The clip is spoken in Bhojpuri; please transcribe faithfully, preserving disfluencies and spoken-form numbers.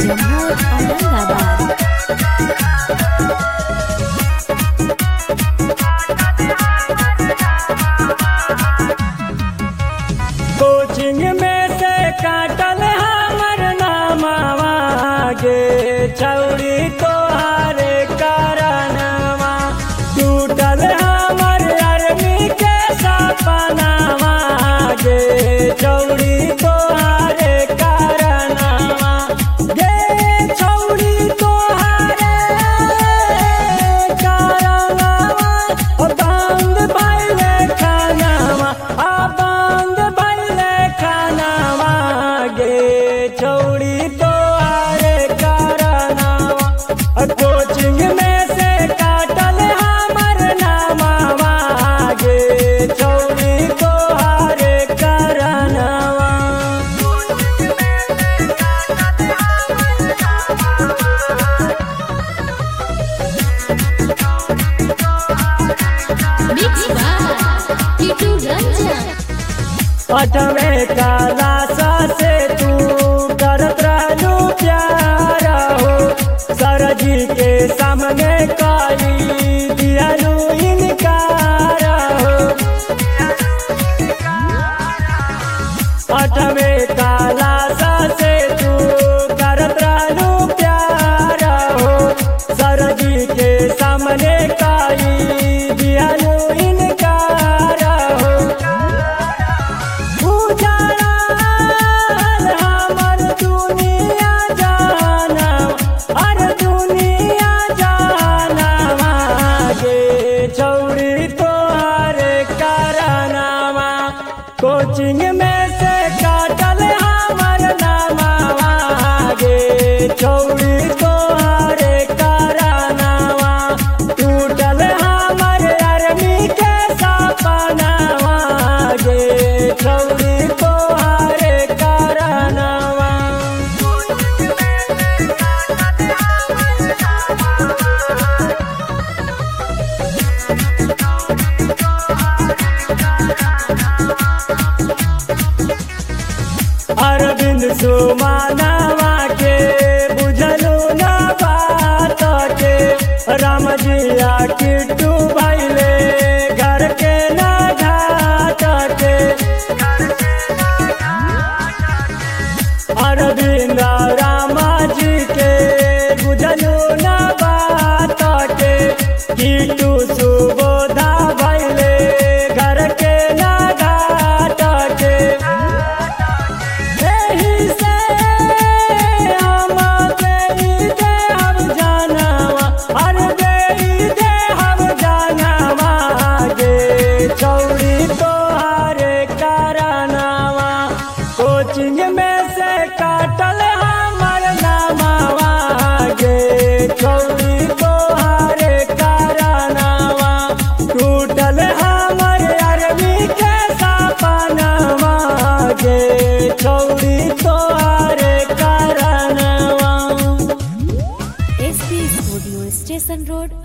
जम्मू औरंगाबाद। कोचिंग में से काटल हमर नामावा गे छौरी तोहारे कारणवा टूटल हमर अरमी के सपनावा गे छौरी तोहारे कारणवा गे छौरी तोहारे कारणवा ओ बंद भइले खानावा आ बंद भइले खानावा गे छौरी तोहारे कारणवा कोचिंग में से काटल हमर नामावा गे छौरी तोहारे कारणवा। Mix by Titu Ranjan. अठवे क्लास से तू करत रहलू प्यार हो सरजी के सामने काली दियालू इनकार हो। अठवे क्लास से तू करत रहलू प्यार हो सरजी के सामने काली दियालू इनकार हो। उजाड़ल हमर दुनिया जाना हर दुनिया जानावा गे छौरी तोहारे कारणवा कोचिंग में से काटल हमर नामावा गे छौरी तोहारे कारणवा टूटल हमर अरमी के सपनावा गे छौरी तोहारे कारणवा। अरविंद सुमानवा के बुझलू न बात के राम जिया किट्टू भैले घर के न घाट के। अरविंद राम जी के बुझलू न बात के किट्टू सुबोधा भैले घर के न घाट के। एही से हम देई देहब जानवा हर देई देहब जानवा गे छौरी तोहारे कारणवा कोचिंग में से काटल हमर नामावा गे छौरी तोहारे कारणवा टूटल हमर अरमी के सपनावा गे छौरी तोहारे कारणवा। SP studio station road